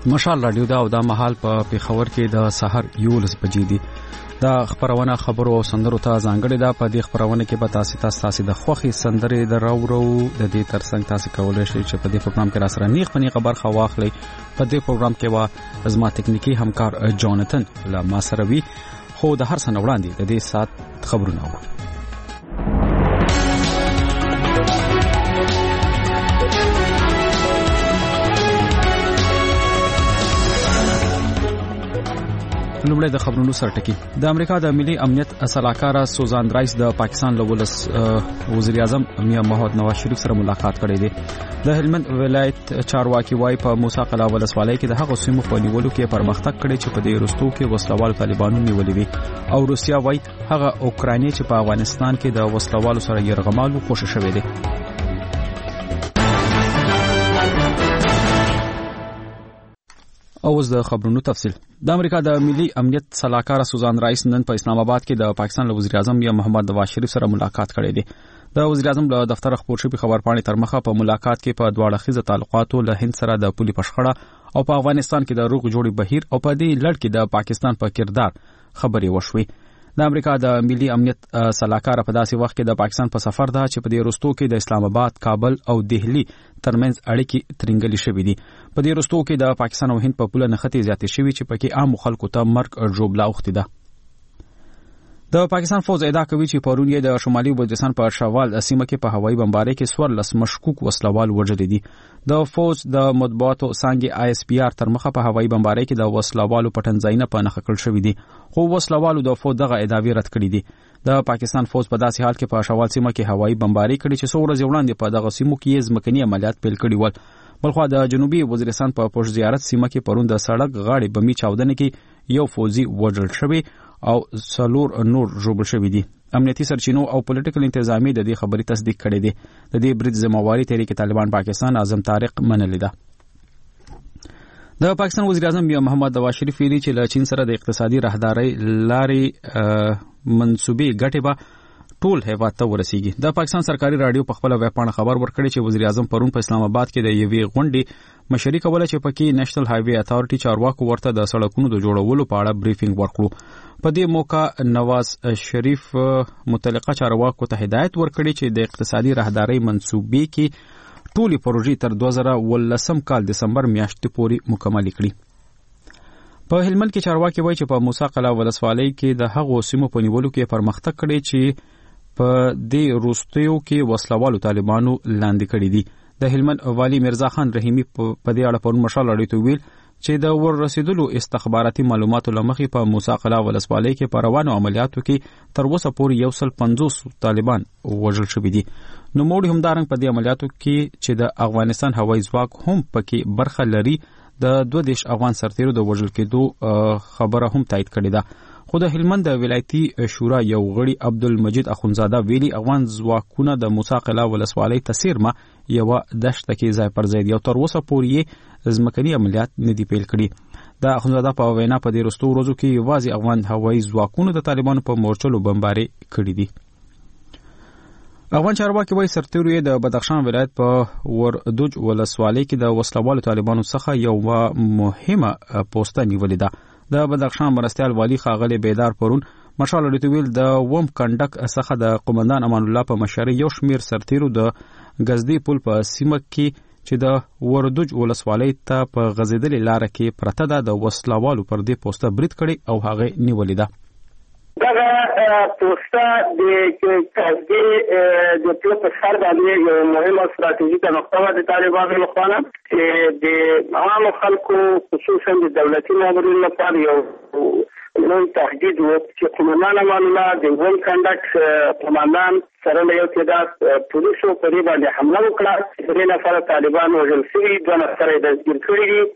مشال رادیو دا او دا مهال په پیښور کې د سحر 11 بجې دي. دا خبرونه خبرو او سندرو ته ځانګړې ده. په دې خبرونه کې به تاسو د خوخي سندرې د راورو د دې ترڅنګ تاسو کولای شئ چې په دې پروګرام کې را سره نیغ پنی خبر خواخلئ. په دې پروګرام کې وا زما تکنیکی همکار جانتن لا ما سره وی خو د هر څه وړاندې د دې سات خبرونه و. لومړی د خبرونو سرټکی. د امریکا د ملي امنیت صلاحکار سوزان رایس د پاکستان له وزیر اعظم میاں محمد نواز شریف سره ملاقات کړی دی. د هلمند ولایت چارواکي وای په موسی قلعه ولسوالۍ کې د هغو سیمو په نیولو کې پرمختګ کړی چې په دې وروستو کې وسلوال طالبانو نیولې وي او روسیا وای هغه اوکراني چې په افغانستان کې د وسلوالو سره یرغمالو کوشش شوی دی. اوس د خبرونو تفصیل. د امریکا د ملي امنیت صلاحکار سوزان رایس نن په اسلام آباد کې د پاکستان له وزیر اعظم میاں محمد نواز شریف سره ملاقات کړی دی. د وزیر اعظم له دفتر خبر شوی خبرپاڼې تر مخه په ملاقات کې په دواړه خیزه تعلقاتو له هند سره د پولي پشخړه او په افغانستان کې د روغ جوړي بهیر او په دې لړ کې د پاکستان په کردار خبرې وشوي. د امریکا د ملي امنیت صلاحکار په داسې وخت کې د پاکستان په سفر ده چې په دې وروستو کې د اسلام آباد، کابل او دهلی ترمنځ اړیکې ترنګلې شوې دي. په دې وروستو کې د پاکستان او هند په پوله نښتې زیاتې شوې چې پکې عام خلکو ته مرګ ژوبلا اوختي ده. د پاکستان فوج ادعا کوي چې پرون یې د شمالي بلوچستان په شوال سیمه کې په هوایي بمبارۍ کې 14 مشکوک وسلوال وژل دي. د فوج د مطبوعاتو څنګه ISPR تر مخه په هوایي بمبارۍ کې د وسلوالو پټنځایونه په نښه کړل شوې دي. خو وسلوالو د فوج دغه ادعاوې رد کړې دي. د پاکستان فوج په داسې حال کې په شوال سیمه کې هوایي بمبارۍ کړې چې څو ورځې وړاندې په دغه سیمو کې ځمکني عملیات پیل کړي ول. بلخو د جنوبي وزیرستان په پوش زیارت سیمه کې پرون د سړک غاړې بمي چاودنه کې یو فوجي وژل شوی او څلور نور ژوبل شوی دي. امنیتي سرچینو او پولیټیکل انتظامی د دې خبرې تصدیق کړې دي. د دې برید ذمہواری تحریک طالبان پاکستان اعظم طارق منلې ده. د پاکستان وزیر اعظم میاں محمد نواز شریف ویلي چې له چین سره د اقتصادي راهدارۍ لارې منسوبې ګټې به ټول هیواد ته ورسیږي. د پاکستان سرکاري رادیو په خپل ویب پاڼه خبر ورکړی چې وزیر اعظم پرون په اسلام آباد کې د یوې غونډې مشري کوله چې پکې نېشنل هایوي اتھارټي چارواکو ورته د سړکونو د جوړولو په اړه بریفینګ ورکړو. په دې موقع نواز شریف متعلقه چارواکو ته هدایت ورکړي چې د اقتصادي راهدارۍ منسوبې کې ټولې پروژې تر 2019 کال دسمبر میاشتې پورې مکمل کړي. په هلمند کې چارواکي وایي چې په موسی قلعه ولسوالۍ کې د هغو سیمو په نیولو کې پرمختګ کړي چې په دې وروستیو کې وسلوالو طالبانو لاندې کړي دي. د هلمند والی مرزا خان رحیمی په دې اړه پرون مشال اړیته ویل چې د ور رسیدلو استخباراتي معلوماتو لمخې په موسی قلعه ولسوالۍ کې په روانو عملیاتو کې تر اوسه پورې 150 طالبان وژل شوي دي. نو موږ همدارنګ په دې عملیاتو کې چې د افغانستان هوایي ځواک هم پکې برخه لري د 22 افغان سرتیرو د وژل کېدو خبره هم تایید کړې ده. خو د هلمند د ولایتي شورا یو غړي عبدالمجید اخونزاده ویلي افغان ځواکونه د موسی قلعه ولسوالۍ ته څیرمه یوه دښته کې ځای پر ځای دي او تر اوسه پورې یې ځمکني عملیات نه دي پیل کړي. د اخونزاده په وینا په دې وروستو ورځو کې یوازې افغان هوایي ځواکونو د طالبانو په مورچلو بمبارۍ کړي دي. افغان چارواکي وایي سرتیرو یې د بدخشان ولایت په وردوج ولسوالۍ کې د وسلوالو طالبانو څخه یوه مهمه پوسته نیولې ده. د بدخشان مرستیال والی ښاغلی بیدار پرون مشال اړیته ویل د وم کنډک څخه د قومندان امان الله په مشرۍ یو شمیر سرتیرو د غزدی پل په سیمه کې چې د وردوج ولسوالۍ ته په غزیدلې لاره کې پرته ده د وسلوالو پر دې پوسته برید کړي او هغه نیولې ده. دغه پوسته د قصدي د پلو په سر باندې یو مهمه ستراتیژیکه نقطه ده د طالبانو لخوا چې د عامو خلکو خصوصا د دولتي مامورینو لپاره یو نوی تهدید و چې قومندان امان الله د وم کنډک قومندان سره له یو تعداد پولیسو په دې باندې حمله وکړه. 3 نفره طالبان وژل شوي، 2 نفره یې دستګیر کړي دي.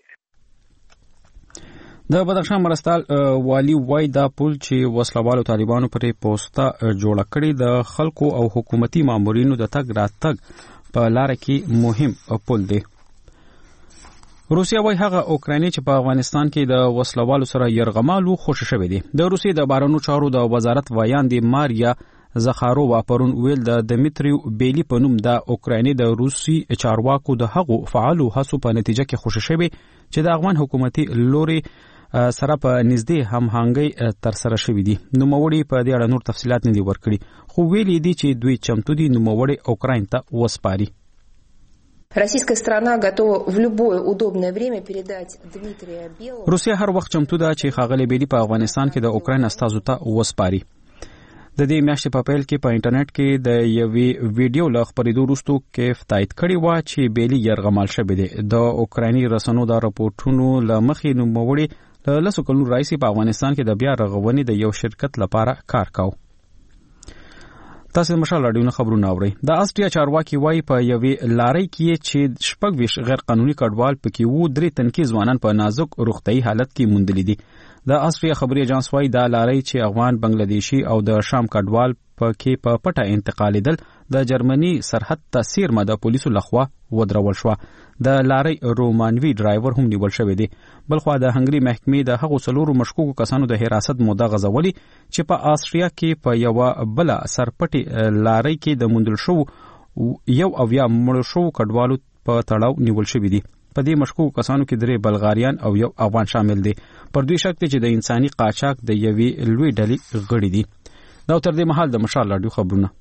د بدخشان مرستال والی وای دا پول چې وسلوالو طالبانو پرې پوسټه جوړه کړې د خلکو او حکومتي مامورینو د تګ راتګ په لار کې مهم پول دی. روسیا وای هغه اوکراني چې په افغانستان کې د وسلوالو سره يرغمالو خوشی شوی دی. د روسیې د بهرنیو چارو د وزارت وایاندې ماریا زخارووا پرون ویل د دمیتریو بیلی په نوم د اوکرایني د روسي چارواکو د هغو فعالو هڅو په نتیجه کې خوشی شوی چې د افغان حکومتي لوري سره په نږدې همغږي تر سره شوې دي. نوموړي په دې اړه نور تفصيلات نه دي ورکړي خو ویلي دي چې دوی چمتو دي نوموړي اوکراین ته وسپاري. Российская страна готова в любое удобное время передать Дмитрия Белого. روسیا هر وخت چمتو ده چې ښاغلی بیلی په افغانستان کې د اوکراین استازو ته وسپاري. د دې میاشتې په پیل کې په انټرنیټ کې د یوې ویډیو له خپرېدو وروسته کیف تایید کړی و چې بیلی یرغمال شوی دی. د اوکرایني رسنیو د راپورټونو له مخې نوموړي له لسو کلونو راهیسې په افغانستان کې د بیا رغونې د یو شرکت لپاره کار کاوه. تاسو د مشال راډیو نه خبرونه اورئ. د آسټریا چارواکي وايي په یوې لارۍ کې چې شپږ ویشت غیر قانوني کډوال پکې وو 3 تنکي ځوانان په نازک روغتیايي حالت کې موندلي دي. د آسټریا خبري اژانس وايي دا لارۍ چې افغان بنگلاديشي او د شام کډوال پکې په پټه انتقالیدل د جرمني سرحد ته سیرمه د پولیسو لخوا ودرول شو. د لارۍ رومانوي ډرایور هم نیول شوی دی. بلخوا د هنګري محکمې د هغو څلورو مشکوکو کسانو د حراست موده غځولي چې په آسټریا کې په یو بل سرپټي لارۍ کې د موندل شو یو او یا مړ شو کډوالو په تړاو نیول شوی دی. په دې مشکوکو کسانو کې 3 بلغاریان او یو افغان شامل دي. پر دوی شک دی چې د انساني قاچاق د یوې لوی ډلې غړي دي. دا تر دې مهال د مشال راډیو خبرونه.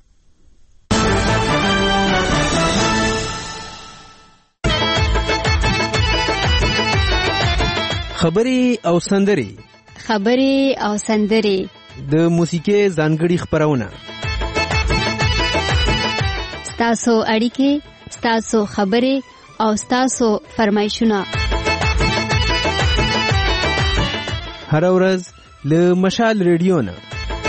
خبري او سندري د موسیقي ځانګړي خبرونه ستاسو اړیکې ستاسو خبري او ستاسو فرمایشونه هر ورځ له مشال ریډیو نه.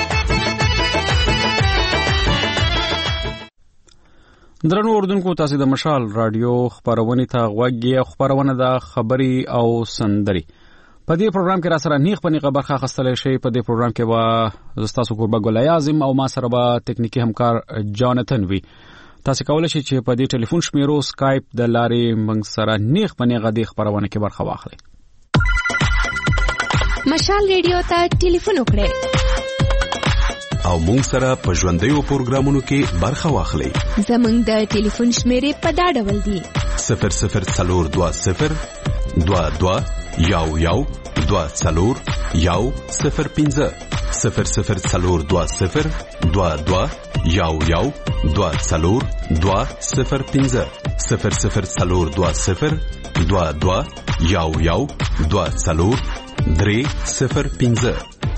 درنو اوردونکو تاسو د مشال راډیو خبرونه ته غوږی خبرونه د خبري او سندري. په دې پروګرام کې را سره نیغ په نیغه برخه اخیستل شي. په دې پروګرام کې به تاسو قربا ګل اعظم او ما سره به تکنیکی همکار جانتن وي. تاسو کولای شئ چې په دې ټلیفون شمیرو سکایپ د لارې موږ سره نیغ په نیغه د خبرونه کې برخه واخلئ. مشال ریډیو ته ټلیفون وکړئ او موږ سره په ژوندیو پروګرامونو کې برخه واخلئ. زموږ د ټلیفون شمیرې په دا ډول دي: 0020 22 یو 24 105 0020 22 یو 24 205 0020 22 یو 24 305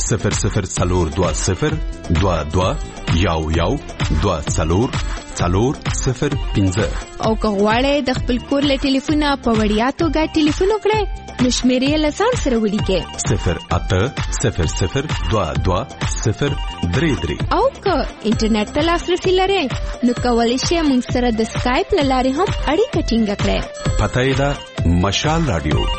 0020 22 یو 24 405. او که غواړئ د خپل کور له ټلیفونه په وړیا توګه ټلیفون وکړئ نو شمیرې له ځان سره ولیکئ 0800 22 033. او که انټرنیټ ته لاسرسي لرئ نو کولی شئ موږ سره د سکایپ له لارې هم اړیکه ټینګه کړئ. پته یې ده مشال راډیو.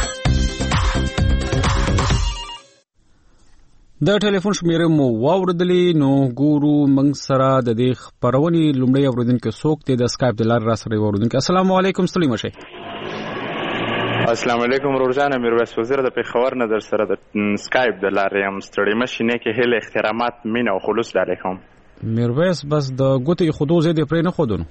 د ټلیفون شمیرې مو واوردلې نو ګورو موږ سره د دې خبرونې لومړی اوریدونکو څوک دی د سکایپ د لارې را سره اوریدونکو. السلام علیکم ستړي مشه. السلام علیکم ورورجان میرویس وزیر د پیښور نه در سره د سکایپ د لارې هم ستړي مشه نه کې هله احترامات مين او خلوص علیکم. میرویس بس د ګوتې خودو زه دې پرې نه خودونو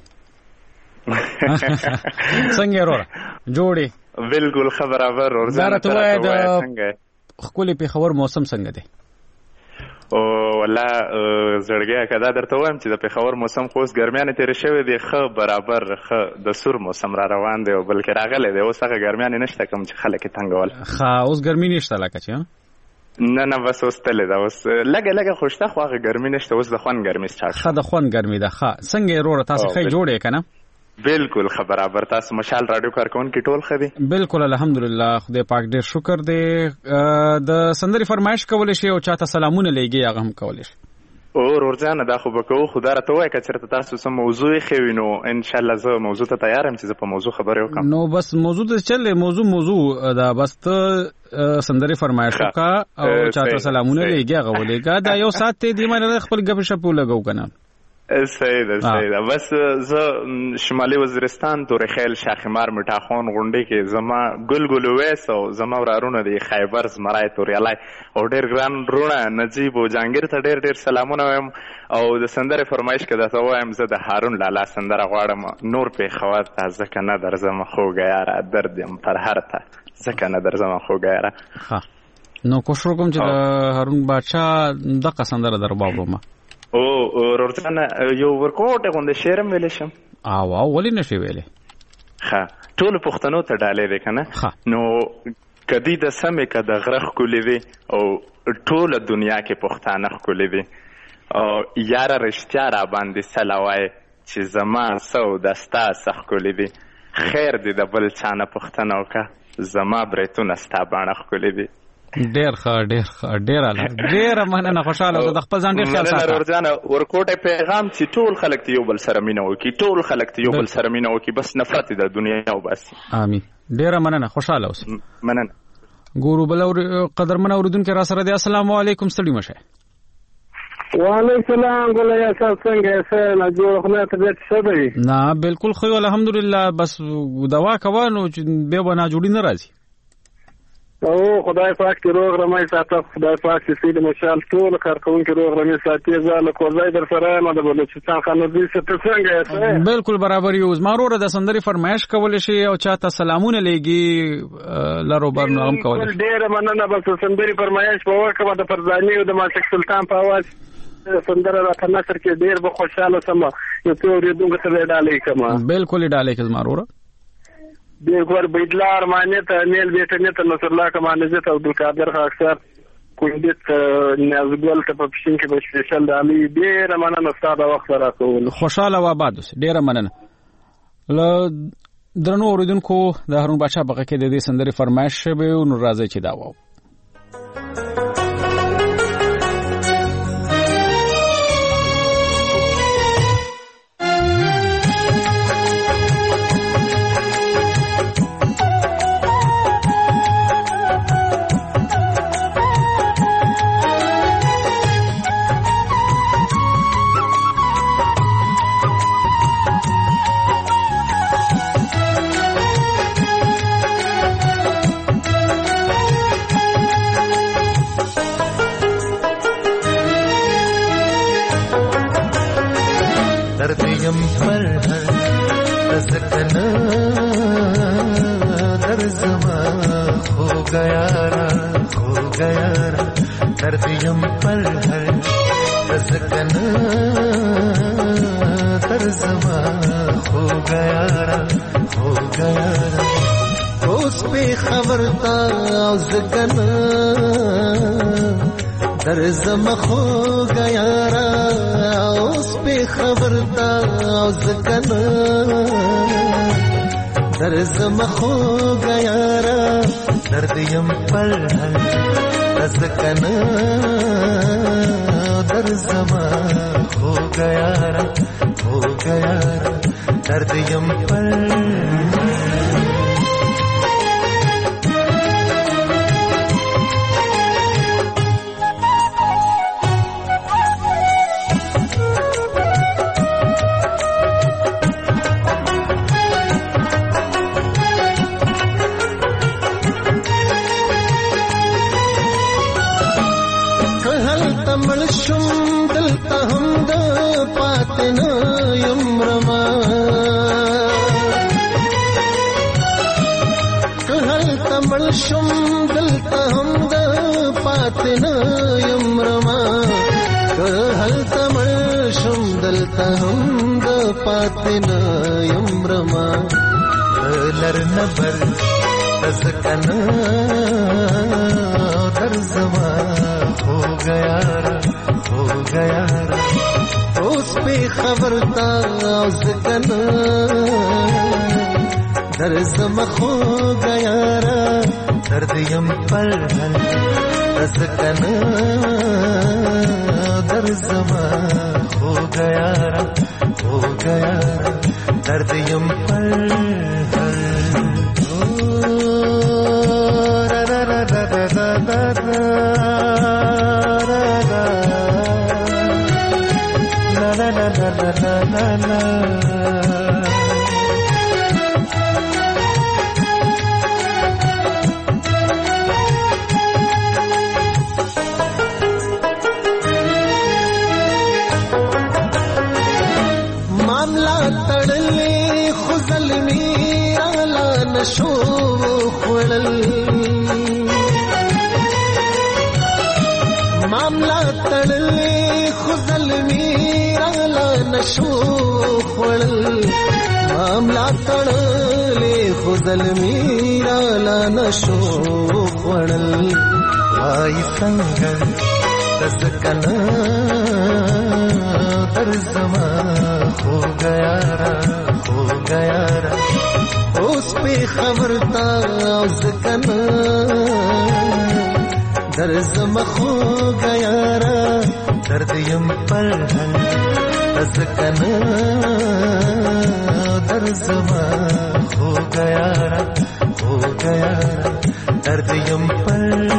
څنګه وروره جوړي بالکل خبره ورورجان ته څنګه خپل پیښور موسم څنګه دی؟ او والله زړګیا کدا درته وایم چې د پیښور موسم خو اوس ګرمیانه تیر شوی دی خو برابر خو د سور موسم را روان دی او بلکې راغلی دی اوس هغه ګرمیانه نشته کوم چې خلک تنګول اوس ګرمي نشته لکه چې نه بس اوس تل دا اوس لګه خوشته خو هغه ګرمي نشته اوس د خوان ګرمي سټارټ خه د خوان ګرمي ده ښه څنګه وروره تاسو خې جوړې کنه بالکل برابر تاسو مشال رادیو کارکون کې ټول خدي بالکل الحمدلله خدای پاک ډېر شکر دی. د سندري فرمایش کولې شي او چاته سلامونه لګي هغه هم کولې شي. او ورځانه دا خو بکو خدای راته وای کچرته تاسو سم موضوع خې وینو ان شاء الله زه موضوع ته تیار یم چې په موضوع خبرې وکم. نو بس موضوع ته چلې موضوع دا بس ته سندري فرمایش وکا او چاته سلامونه لګي هغه ولېګا دا یو سات ته دی مانه خپل غپ شپ لګاو کنه صحیح ده بس زه شمالي وزیرستان تورې خیل شاخمار میټاخون غونډې کې زما ګل ویس او زما ورارونه دي خیبر زمرای توریالای او ډېر ګران رونه نجیب او جهانګیر ته ډېر سلامونه وایم او د سندرې فرمایش کې درته وایم زه د هارون لالا سندره غواړم نور پېښور ته ځکه نه درځم خوږه یاره درد یم پر هر ته ځکه نه درځم خوږه یاره. نو کوشش وکړم چې د هارون بادشاه دغه سندره در واورم. او ورته یو ورکوټه غونډه شعرم ویل شم. او ولې نشي ویلې؟ ښه ټول پښتنو ته ډالې ده کنه نو کدی د سمې که د غره ښکلې دي او ټوله دنیا کې پښتانه ښکلې دي او یاره رښتیا را باندې سله وایې چې زما څه او د ستا څه ښکلې دي خیر دې د بل چا نه پوښتنه وکړه زما بریتونه ستا باڼه ښکلې دي. ډېر ښه ډېره مننه خوشحاله اوسه د خپل ځان ډېر خیال ساته. ورجانه ورکوټه پیغام چې ټول خلک ته یو بل سره مینه وکړي ټول خلک ته یو بل سره مینه وکړي بس نفرت د دنیا وباسي. امين. ډېره مننه خوشحاله اوسه. مننه. ګورو بل قدرمن اوریدونکو را سره دی السلام علیکم ستړي مشه. وعلیکم السلام ګل یا څنګه څه نه جوړ خو نه طبيعت څه دی؟ نه بالکل خو الحمدلله بس دوا کوانو چې به بنا جوړی نه راځي. او خدای پاک دې روغ رمای ساته خدای پاک دې سید مشال ټول کارکونکو روغ رمای ساتي زاله کوزای در سره نه د بلوچستان خانو دې څه څنګه بالکل برابر یو زمارو د سندري فرمایش کول شي او چاته سلامونه لګي لارو برنو هم کول شي. ډېر مننه بس سندري فرمایش په وکړه د فرزاني او د مالک سلطان په आवाज سندره را تناصر کې ډېر به خوشاله سم یو ته ورېدونکو ته ډالې کما بالکل ډالې کې زمارو دیگر بیدلا ارمانیت نیل بیٹنیت نصر الله کمانزت عبدالقادر خاکسر کوندیت نازګل ته په پښین کې به سپیشل دالي ډېر مننه ستاسو وخت راکول. خوشاله و آباد اوسه. ډېر مننه. ل درنو اوریدونکو د هارون بادشاه بغه کې د دې سندري فرمایش به نو راځي چې دا وو. दर्दयम पर तज़कना दर्ज़मा हो गया दर्दयम पर तज़कना दर्ज़मा हो गया उस पे खबरता ज़कना दर्ज़म खो गया उस पे खबरता ज़कना दर्ज़म खो गया दर्दयम पर ज़कना दर्ज़म खो गया दर्दयम पर شم دلته هم د پاتنه یمرما هل تمل شم دلته هم د پاتنه یمرما لرنبر تزکنا درزما हो गया उस पे खबरता ज़कना दर्ज़म खो गया दर्दयम पर ज़कना दर्ज़म हो गया दर्दयम पर la la la la لا لا معاملہ تړلې خو ظلمي رالا نشو خوړل معاملہ تړلې خو ظلمي رالا نشو خوړل معاملہ تړلې خو ظلمي رالا نشو خوړل وای څنګه تسکنا در زما हो गया रा उस पे खबरता उसकना दर्द हो गया रा दर्द यम पर उसकना दर्द हो गया रा दर्द यम पर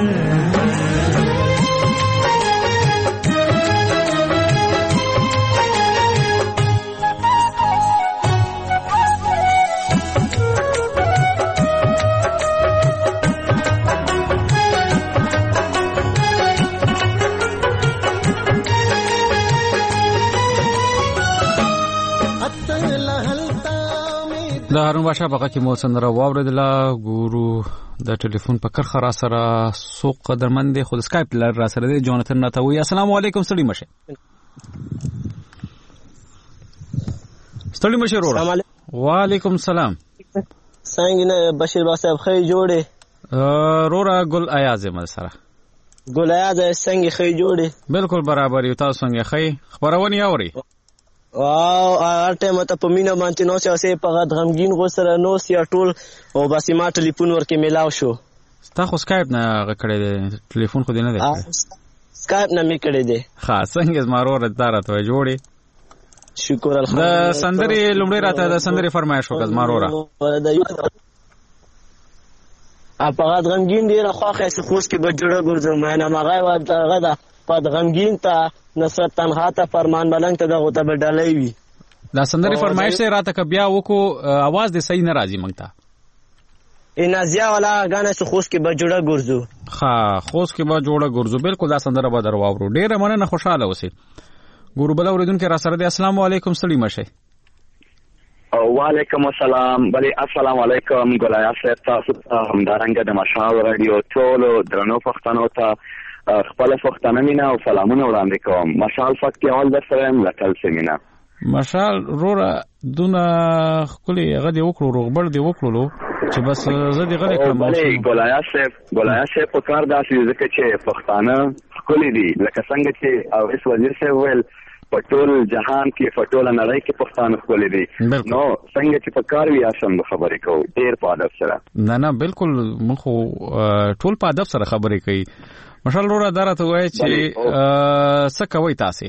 د هارون باشا په کې مو سندره واوریدله ګورو د ټلیفون په کرخه را سره سوق قدرمن دی خو د سکایپ لار را سره دی جوناتن راته وی السلام علیکم ستړي مشه ستړي مشه وروړه وعلیکم السلام څنګه بشیر با صاحب خې جوړه روړه ګل ایاز مل سره ګل ایاز څنګه خې جوړه بالکل برابر یو تاسو څنګه خې خبرونه اوري واو ارته مته په مینا باندې نو سیاسي په غد غمگین غو سره نو سیا ټول او بس ما ټلیفون ورکې ملاو شو تا خو سکایپ نه کړی دی ټلیفون خو دې نه دی سکایپ نه می کړی دی ها څنګه زمارو رته ته جوړي شکر الحمدلله د سندري لومړی راته د سندري فرمایش وکړ زمارو را په غد غمگین دی راخه څه خوش کې بجوړه ګرځم نه مغای و غدا په غمگین ته نصرت تنها ته فرمان ملنګ ته دغه ته بدلای وی دا سندري فرمایش ته راته ک بیا وکړو आवाज دې صحیح نه راځي مونږ ته ان ازیا والا غانه څه خوش کې بجوړه ګرځو ها خوش کې بجوړه ګرځو بالکل دا سندره به درواورو ډیره مننه خوشاله اوسئ ګورو بل اوریدونکو را سره دی السلام علیکم ستړي مشه وعلیکم السلام بلی السلام علیکم ګلایا صاحب تاسو همدارنګه د مشال رادیو ټول درنو پښتنو ته خپل پښتنه مینا او سلامونه وړاندې کوم مشال فقط اول در سره لکل سیمینا مشال رورا دونه خولي غدي وکړو روغبړ دی وکړو چې بس زدي غلې کړم بلی ګلایا صاحب په کار داسې ځکه چې پښتانه خولي دي لکه څنګه چې اوس وزیر صاحب ویل په ټول جهان کې په ټول نړۍ کې پښتانه خولي دي نو څنګه چې په کار وی آسم خبرې کوو ډیر په ادب سره نه بالکل مخ ټول په ادب سره خبرې کوي مشال روړه درته وای چې څه کوي تاسو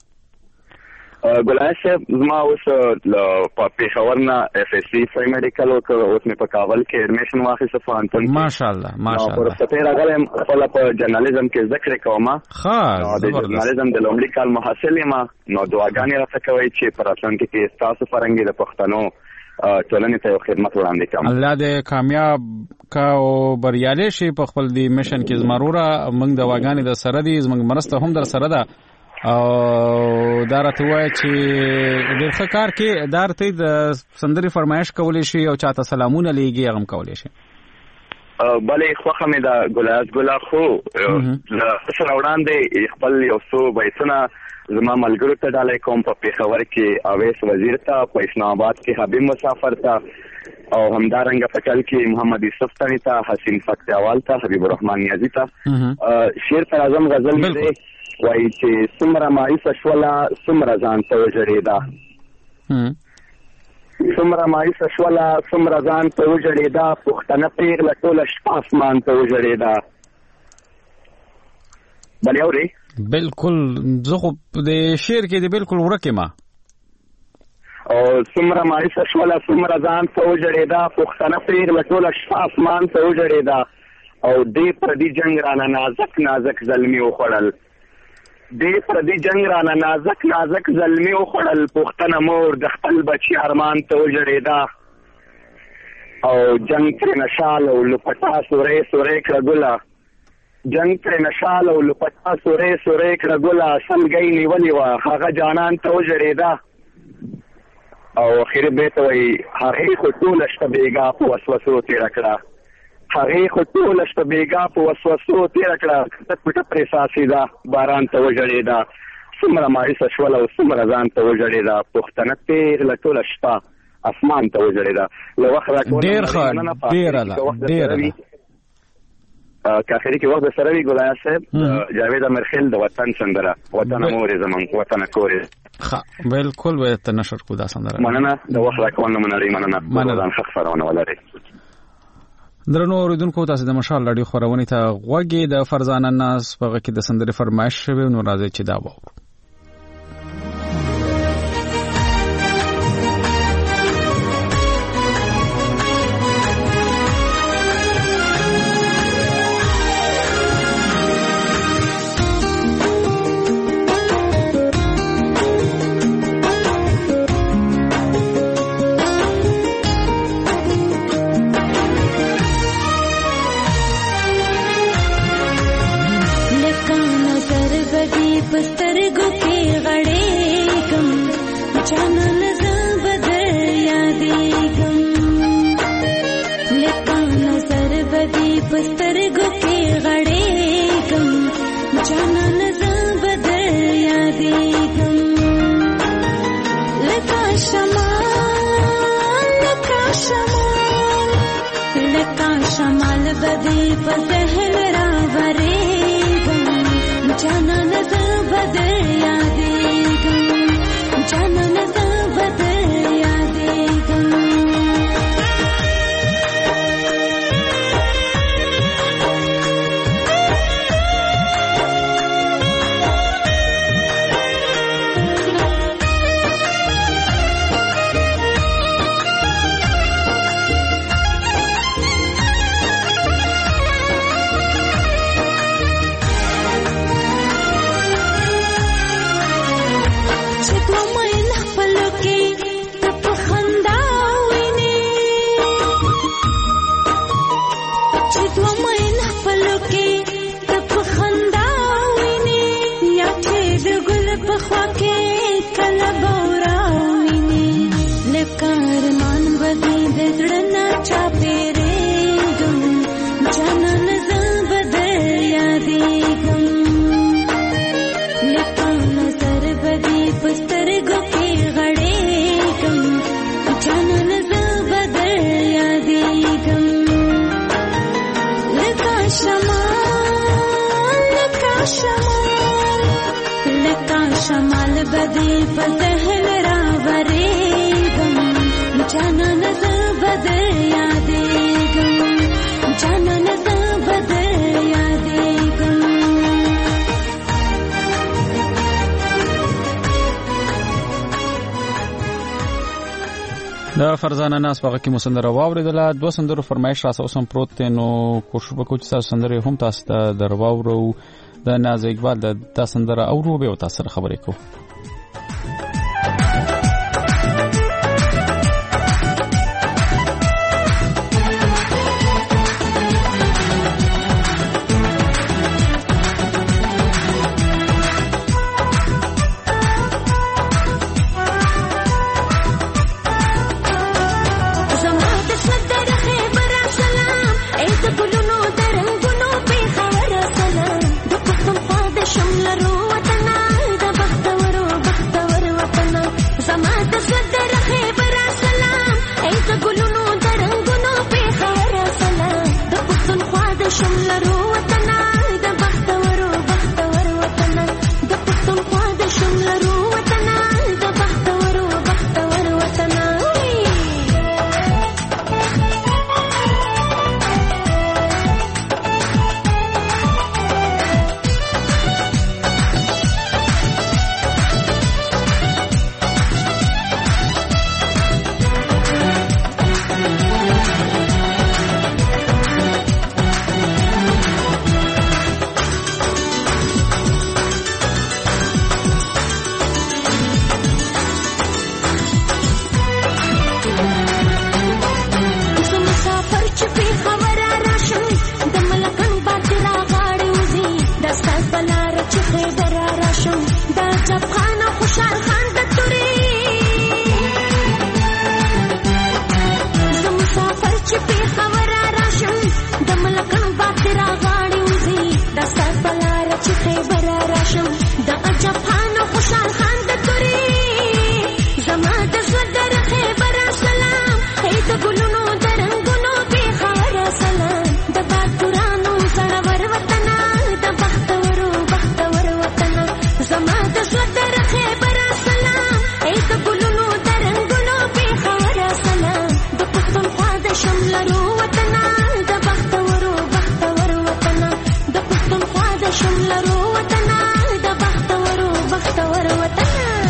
ګلای صاحب زما اوس په پیښور نه اف اس سی فری میډیکل او اوس مې په کابل کې ایڈمیشن واخیسته فانتون ماشاءالله ماشاءالله په تیر غلم خپل په جرنالیزم کې ذکر کوم ها د جرنالیزم د لومړي کال محصل یم نو دعاګانې راته کوي چې پر راتلونکي کې تاسو فرنګي د پښتنو ټولنې ته خدمت وړاندې کوم الله دې کامیاب کا او بریالي شي په خپل دی میشن کې زموږه موږ د واګانې د سره دي زموږ مرسته هم در سره ده او دا راته وای چې ډېر ښه کار کې دارته د سندري فرمایش کولې شي او چاته سلامونه لېږي هم کولې شي بلې خوخه مې دا ګلا خو سره وړاندې خپل یو څو بیتونه زما ملګرو ته ډالۍ کوم په پیښور کې اویس وزیر ته په اسلام آباد کې حبیب مسافر ته او همدارنګه پټل کې محمد یوسف تنی ته حسین فتحوال ته حبیب الرحمن نیازی ته شیر پر اعظم غزل دې وایي چې څومره مایوسه شوله څومره ځان ته وژړېده څومره مایوسه شوله څومره ځان ته وژړېده پښتنه پیغله ټوله شپه اسمان ته وژړېده بلې اورې بالکل زه خو د شعر کې دی بالکل ورکه ما او څومره مایوسه شوله څومره ځان ته وژړېده پښتنه پیغله ټوله شپه اسمان ته وژړېده او دې پردي جنګ رانه نازک زلمي وخوړل دې پردي جنگ رانه نازک نازک زلمي وخوړل پوښتنه مور د خپل بچي ارمان ته وژړېده او جنگ ترې نشال او لپټا سورې سورې کړه ګله جنگ ترې نشال او لپټا سورې سورې کړه ګله سلګۍ نیولې وه هغه جانان ته وژړېده او اخري بیت وایي هغې خو ټوله شپه بېګا په وسوسو تېره کړه هغې خو ټوله شپه بېګا په وسوسو تېره کړه کټه پټه پرې څاڅېده باران ته وژړېده څومره مایوسه شول او څومره ځان ته وژړېده پښتنه پېغله ټوله شپه اسمان ته وژړېده له وخت راکونه ډېر ښه ډېره کاخري کې وخت سره وي ګلای صاحب جاوید امرخیل د وطن سندره وطن مور زمون وطن کور ښه بالکل به ته نشر کو دا سندره مننه د وخت راکونه مننه ځان حق فرونه ولري درنو اوریدونکو تاسو د مشال رادیو خبرونه ته غوږی د فرزانه ناس په کې د سندره فرمایش شوی نو راځي چې دا وو د فرزانه ناس په کې مسندره واوریدله دوه سندرو فرمایش راسه اوسم پروت نو کوشش وکړو چې تاسو سندره هم تاسو ته درواورو د ناز اقبال د سندره اورو به تاسو خبرې کوو شمل رو وطن د بختور خیبر راشم دا جفان خوشحال خان د توري زه مسافر چې په خبر راشم د ملکن باندې راغاړي وزي دا سر بلار چې خیبر راشم دا جفان خوشحال خان د توري زما د زړه خیبر سلام هي د ګلونو درنګونو په خبر سلام د باتورانو سره وطن د بختورو وطن زما د زړه خیبر سلام هي د ګلونو درنګونو په خبر سلام د پښتونخوا د شملرو وطن د بختورو وطن د پښتونخوا د شملرو وطن د بختورو وطن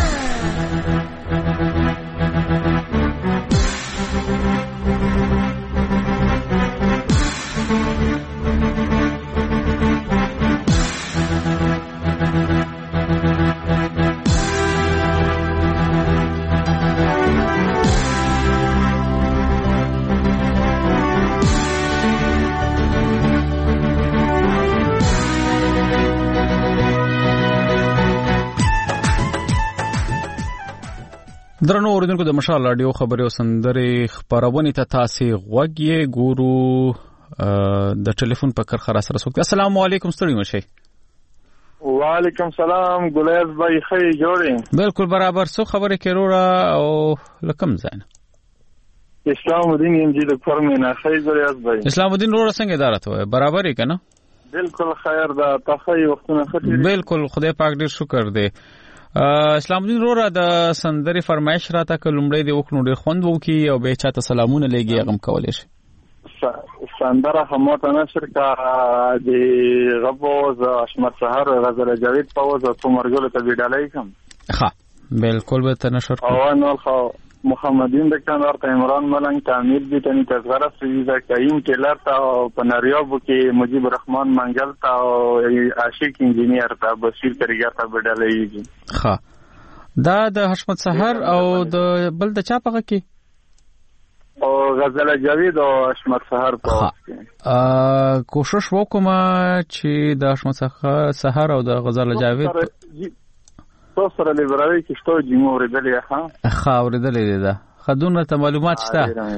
درنو اوریدونکو د مشال رادیو خبري او سندري خبرونه ته تاسو غوږی ګورو د ټلیفون په کرخه را سره سوک. السلام علیکم ستړي مشه. وعلیکم سلام ګلیاز بھائی خی جوړې بالکل برابر سو خبره کړو او لکم زین اسلام الدین انجیل فرمینه خی ګلیاز بھائی اسلام الدین رو څنګه اداره ته برابر یې کنه بالکل خیر دا تخی وختونه خطر بالکل خدای پاک ډیر شکر دی. اسلام الدین رورا د سندري فرمایش راته کلمړې دی وکړو ډیر خوند وو کی او به چاته سلامونه لګي غم کولې شي سندره همته نشر کا دی غبوز اشمت سحر غزل جاوید پاوز تو مرګل ته ویډالای کوم ها بالکل به ته نشر او نو خو محمدین د کانار ته عمران ملنګ تعمیر دي تني تصغره سویزا کایم کلر تا پناریوب کې مجيب الرحمن منګل تا او عاشق انجینیر تا بشیر کریګر تا ویډالای ها دا د حشمت سحر او د بل د چا پغه کې او غزل جاوید او حشمت سحر په کوشش وکم چې د حشمت سحر او د غزل جاوید تو سره لیبرالي کې شته جمهور دلې ښه اوریدلې ده خدونه ته معلومات شته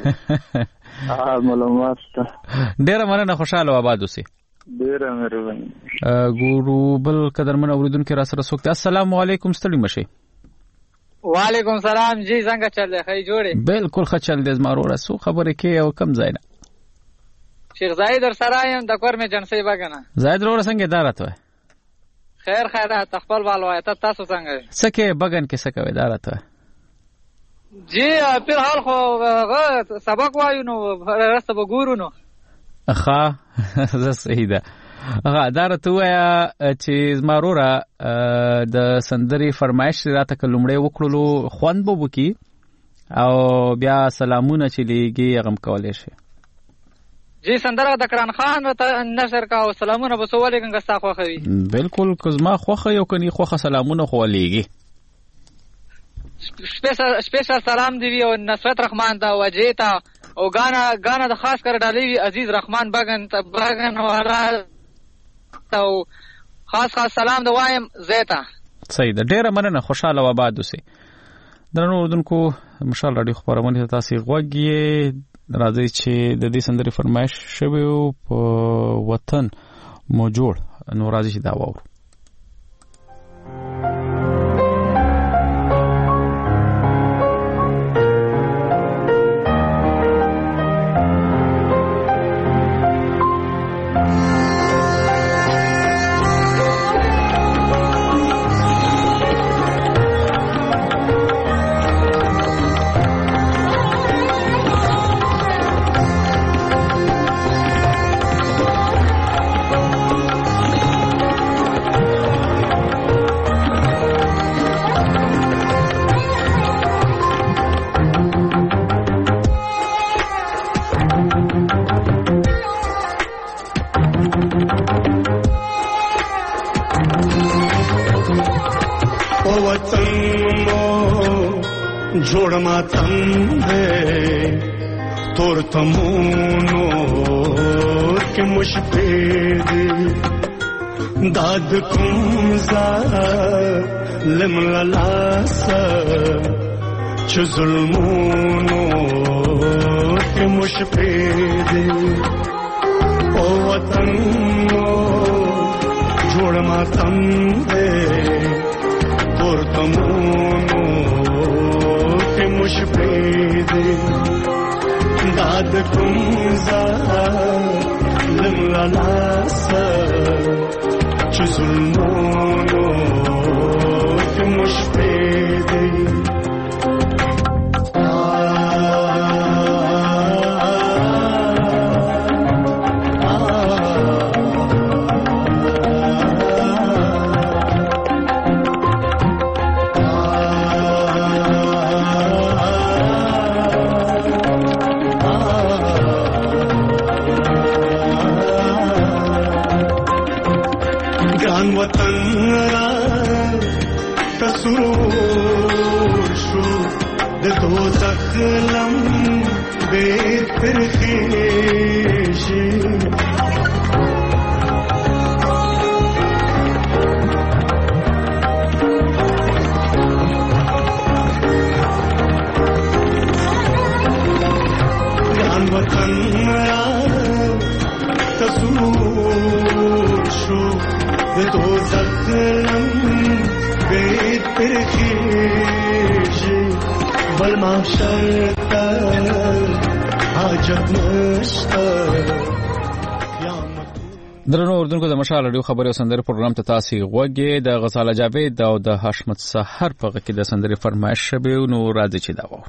معلومات شته ډیره مننه خوشاله آباد اوسې ډیره مهرباني ګورو بل قدرمن اوریدونکو را سره سوکته السلام علیکم ستړي مشه. وعلیکم سلام جی څنګه چل دی خی جوړې بالکل ښه چل دی زما وروره سو خبره کې او کم ځای نه شیخ زاید در سره یم د کور می جنسي بګنه زاید وروره څنګه اداره ته خیر تخپل والوای تاسو څنګه سکه بغن کې سکه اداره ته جی په حال خو سبق وایو نو راسته وګورو نو ښه زه صحیح ده هغه اداره ته وایا چې زماروره د سندري فرمایش راته کلمړې وکړلو خوند بوبو کی او بیا سلامونه چې لګي غم کولې شي جی سندره د کران خان نشر کا او سلامونه بسولې څنګه ستا خوخوي بالکل کزما خوخه یو کني خوخه سلامونه خو لګي سپیشل سلام دی او نصرت رحمان دا وجیتا او غانا د خاص کر ډالې عزیز رحمان بغن والا او خاص سلام د وایم زیتا صحیح ده ډیره مننه خوشاله و آباد اوسې. درنو اوریدونکو مشال رادیو خبرونه تاسو غوږی راځي چې د دې سندري فرمایش شوی په وطن مو جوړ نو راځي چې دا وورو जोड़ मातम है तोर तमूनो के मुशफेद داد کوم ظالم للاسه چې ظلمونو کې مشپېدې او وطن جوړ ماتم دې ورتمونو کې مشپېدې داد کوم ظالم للاسه چې ظلمونو کې مشپېدې وطن را تسرور شو د دوزخ لم بے ترخیشی جان وطن را تسرور شو دوزخ لم بيت ترخيشي بالمحشر حاجت نشته. درنو اردوونکو د مشال اډیو خبري او سندري پروګرام ته تاسو غوږی د غزاله جاوید او د حشمت سحر په کې د سندري فرمایش شوی نو راځي چې دا وره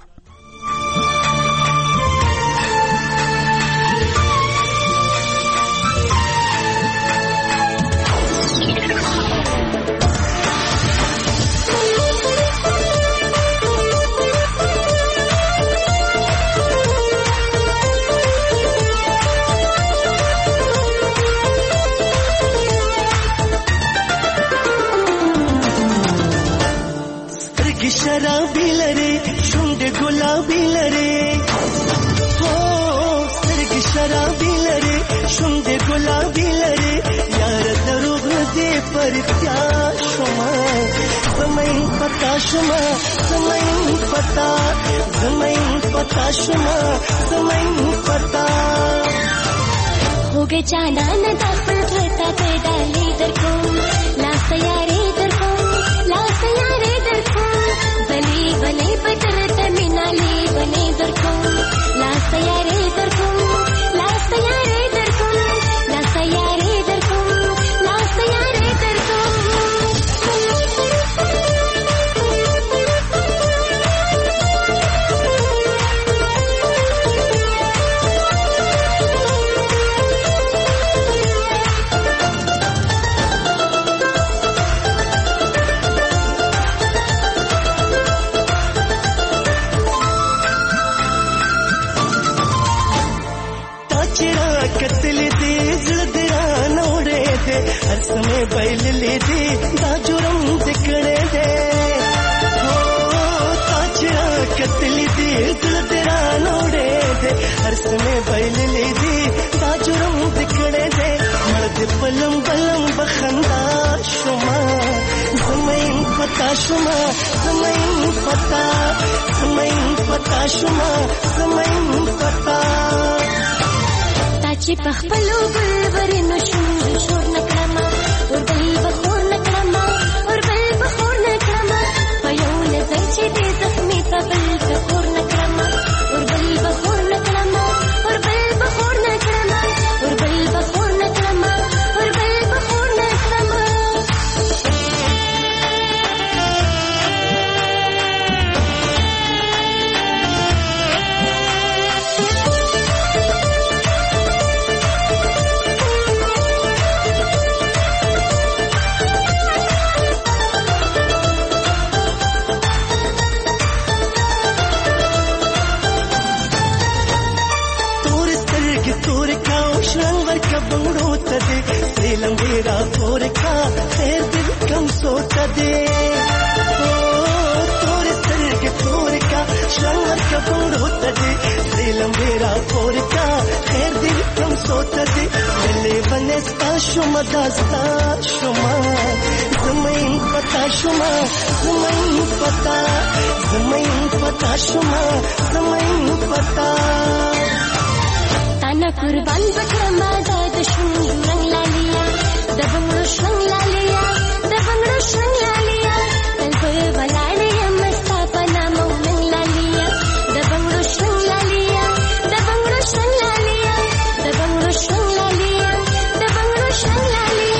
शराबी लरे शुंड गुलाबी लरे हो सरग शराबी लरे शुंड गुलाबी लरे यार दरुग दे पर क्या शुमा समय पता शुमा समय पता शुमा समय पता हो गए जाना न दाखिल करता कर डाले दर को ला सयारे दर को ला सयारे दर को बने बने बदर तमिनाली बने दर को ला सयारे दर को ला सयारे दर को ला सयारे दर को ला सयारे दर को हर समय बैल ले दे दाजुरम दिखने दे हो ताजरा कतली दे दिल तेरा नोड़े दे हर समय बैल ले दे दाजुरम दिखने दे मर्द बलम बलम बखंदा शुमा समय पता शुमा समय पता शुमा समय पता ताची पखपलो गुलबरी नशूर शोर नकरमा और बल बखोर नकरमा और बल बखोर नकरमा पयों नजर छेदे जख्मी का बल बखोर नकरमा और बल बखोर नकरमा और बल बखोर नकरमा और बल बखोर नकरमा और बल बखोर नकरमा लंबेरा पोरखा खैर दिल कम सोता दे तोरे सर के पोरखा शंगर का होता दे लंबेरा पोरखा खैर दिल कम सोता दे गले बने ستا شما داستا شما زمین پتا شما زمین پتا شما زمین پتا تانا قربان بکرما د شون رنگ لالیا د بنگړو شنگ لالیا د بنگړو شنگ لالیا تل په ولاړې مستا پنا مونږ لالیا د بنگړو شنگ لالیا د بنگړو شنگ لالیا د بنگړو شنگ لالیا د بنگړو شنگ لالیا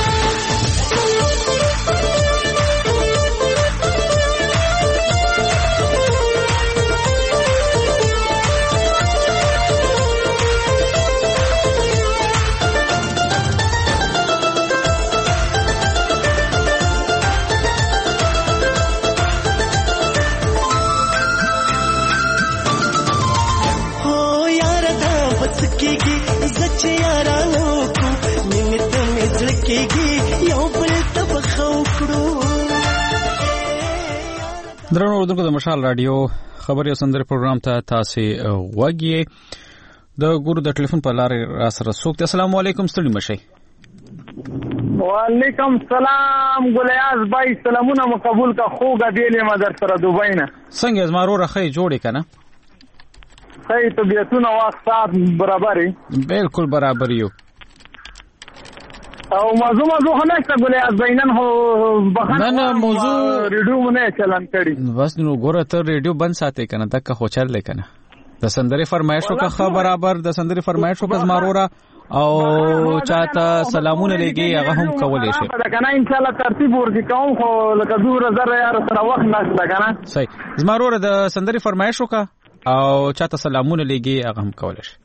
درنو اوردونکو د مشال رادیو خبري او سندري پروګرام ته تاسو وګورئ د ګورو د ټلیفون په لارې را سره څوک. السلام علیکم ستړي مشي. وعلیکم السلام ګلیاز بای سلامونه مقبول کا خوګه دیلې مدر سره دوبای نه څنګه زمارو راخې جوړې کنه صحیح طبيعتونه واقعات برابرې بالکل برابر یو او موضوع هنشته ګلیاز بینن هو بخنه نه موضوع ریډیو مونږ چلن کړي بس نو ګوره ته ریډیو بند ساتي کنه تک خو چل لیکنه د سندري فرمایشو کا برابر د سندري فرمایشو کا زمارو را او چاته سلامونه لګي هغه هم کولې شي دا کنه ان شاء الله ترتیب ورګي کوم خو لکه دور زره یار سره وخت نشته کنه صحیح زمارو د سندري فرمایشو کا او چاته سلامونه لګي هغه هم کولې شي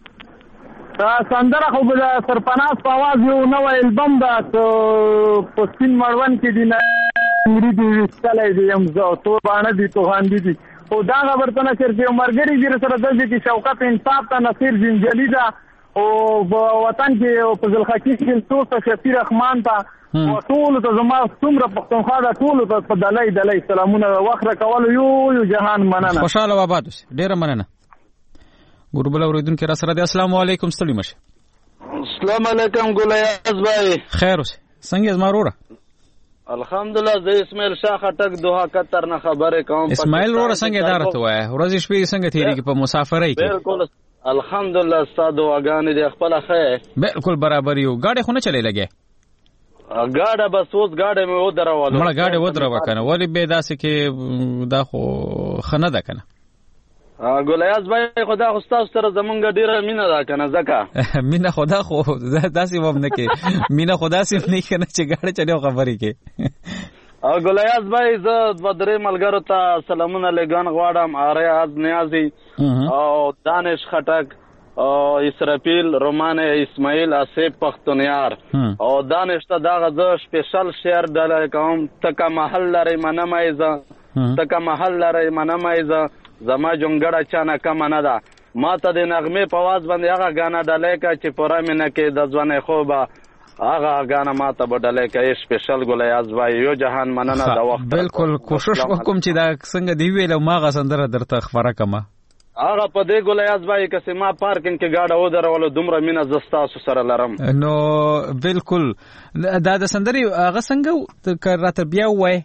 سندره خو د سرپناس په आवाज یو نو البم دا په سپین مړون کې دی نه مری دی وستلې دی هم زو تو باندې دی تو هاندې دی او دا خبرته نشر چې مرګري جره سره د دې شوکت انصاف ته نصیر زنجلی دا او وطن کې په ځلخکی کې څو شفیع رحمان ته او ټول ته زما څومره پښتونخوا دا ټول ته په دلای سلامونه وخره کول یو جهان مننه خوشاله و آباد ډیره مننه ګوربل اوریدونکو را سره د السلام علیکم ستړي مشه. السلام علیکم ګلیاز بھائی خیر اوسه څنګه زماروره الحمدلله زه اسماعیل شاه خټک دوه کتر نه خبره کوم اسماعیل وروره څنګه اداره وای ورځ شپې څنګه تیریږي په مسافرۍ کې بالکل الحمدلله استاد واغان دي خپل خیر بالکل برابر یو گاډي خو نه چلے لګي گاډه بس اوس گاډه مې ودرواله مړه گاډه ودروا کنه ولی به داسې کې دا خو خنه ده کنه ګلیاز بھائی خدا خو تاسو سره زمونږ ډیره مینه ده کنه زکه مینه خدا خو داسې ووم نه کې مینه خدا سي نه کنه چې گاډه چلو خبرې کې او ګلیاز بھائی زه د درې ملګرو ته سلامونه لګان غواړم اریاض نیازي او دانش خټک او اسرافیل رومان اسماعیل اسیب پختونیار او دانش ته دا غزه سپیشل شعر ډاله کوم تکه محل لري منمایزه تکه محل لري منمایزه زما جونګړه چانه کم نه ده ما ته د نغمه په واز باندې هغه غانا ډالې کا چې پورا مینه کې د ځوانې خوبه هغه غانا ما ته ډالې کا سپیشل ګلیاز بھائی یو جهان مننه دا وخت بالکل کوشش وکم چې دا څنګه دی ویل ما غا سندره درته خبره کما هغه په دې ګلیاز بھائی کسه ما پارکینګ کې گاډه و درول دومره مینه زستا سره لرم نو بالکل دا د سندري هغه څنګه راته بیا وای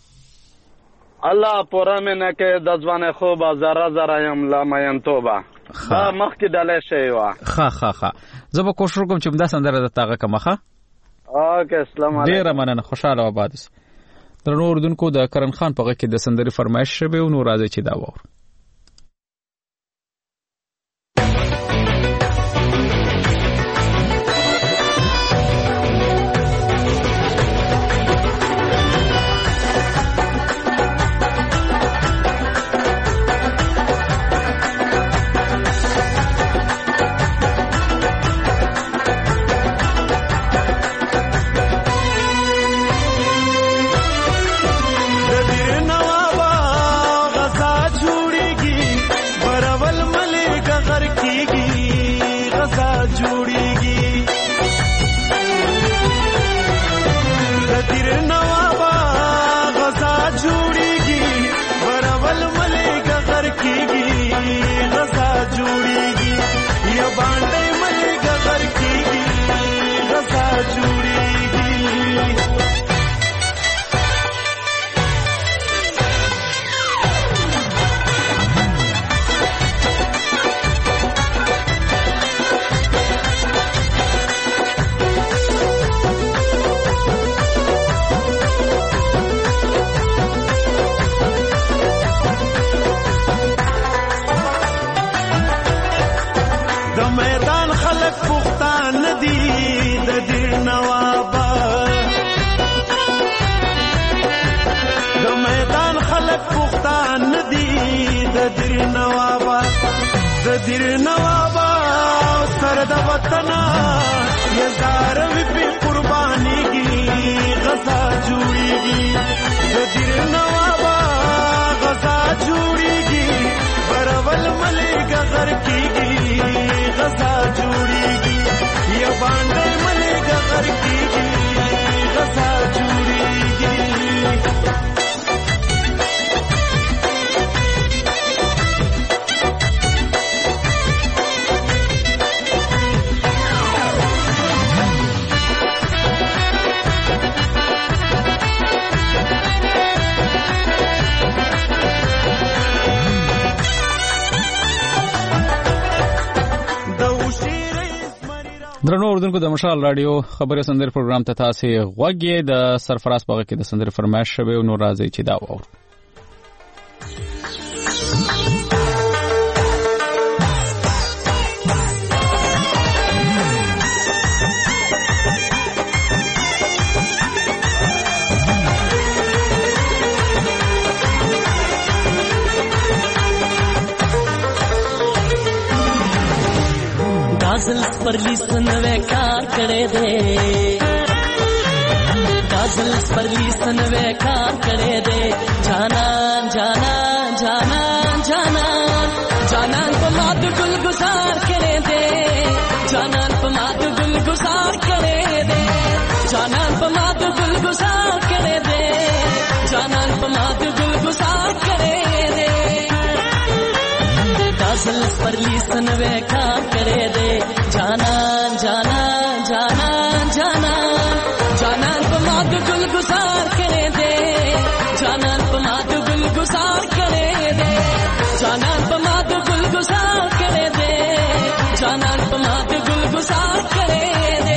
الله پورا مینه کې د ځوانې خوبه زره زره یم لا مین توبه مخ کې ډلې شي وا ها زه به کوشش کوم چې دا سندره د تاغه کمخه اوکې السلام علیکم ډیر مننه خوشاله آباد درنو اردوونکو د کرن خان په غږ کې د سندري فرمایش شوه او نو راځي چې دا وور نوابا غزا جوړي دیر نوابا سرد وطنا یزار وی قربانی کی غزا جوڑی گی دیر نوابا غزا جوڑی گی برول ملک غر کی گی غزا جوڑی گی یا باندے ملک غر کی گی غزا جوڑی گی درنو اوردونکو د مشال رادیو خبري سندر پروګرام ته تاسو غوږی د سرفراز باغ کې د سندر فرمایش شوی نو راځي چې دا وور काजल परली सनवे कार करे दे काजल परली सनवे कार करे दे जानान जानान जानान जानान जानान पमाद गुल गुजार करे दे जानान पमाद गुल गुजार करे दे जानान पमाद गुल गुजार करे दे जानान पमाद गुल गुजार करे दे काजल परली सनवे कार करे दे जानान जानान जानान जानान जानान पमाद गुल गुजार करे दे जानान पमाद गुल गुजार करे दे जानान पमाद गुल गुजार करे दे जानान पमाद गुल गुजार करे दे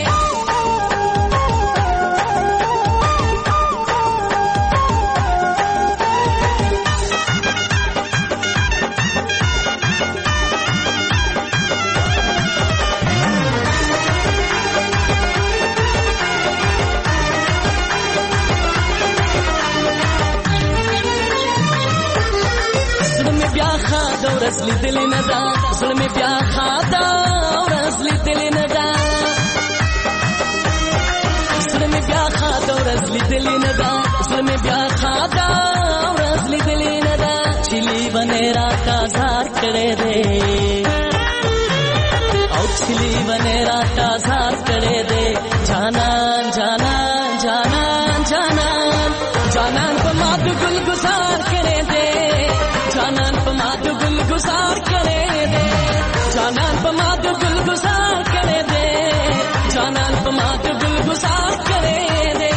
ورزلی دل ندا ظلم بیا خادا ورزلی دل ندا ظلم بیا خادا ورزلی دل ندا ظلم بیا خادا ورزلی دل ندا چلی بنے راتا زار کرے دے او چلی بنے راتا زار کرے دے جانان جانان جانان جانان جانان پماد گل گزار کرے دے جانان پماد گل گزار کرے دے جانان پماد گل گزار کرے دے جانان پماد گل گزار کرے دے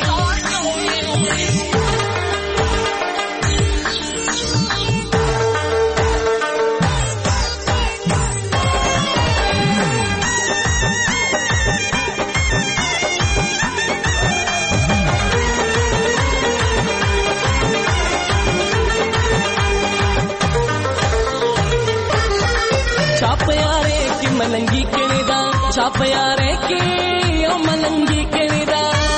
मलंगी केदा छाप यारे की ओ मलंगी केदा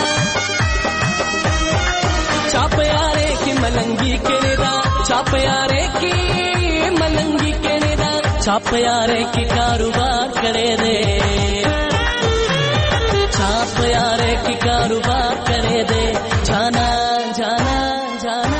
छाप यारे की मलंगी केदा छाप यारे की मलंगी केदा छाप यारे की कारोबार करे दे छाप यारे की कारोबार करे दे जाना जाना जाना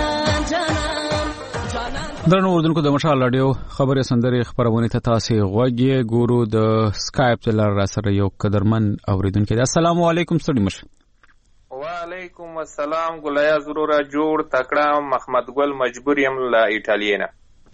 درنو اوردونکو د مشال رادیو خبري سندري خبرونه ته تاسو غوږی ګورو د سکایپ تلر را سره یو قدرمن اوریدونکو السلام علیکم ستړي مش وعلیکم السلام ګلیا ضرور جوړ تکړه محمد ګل مجبور يم لا ایټالینه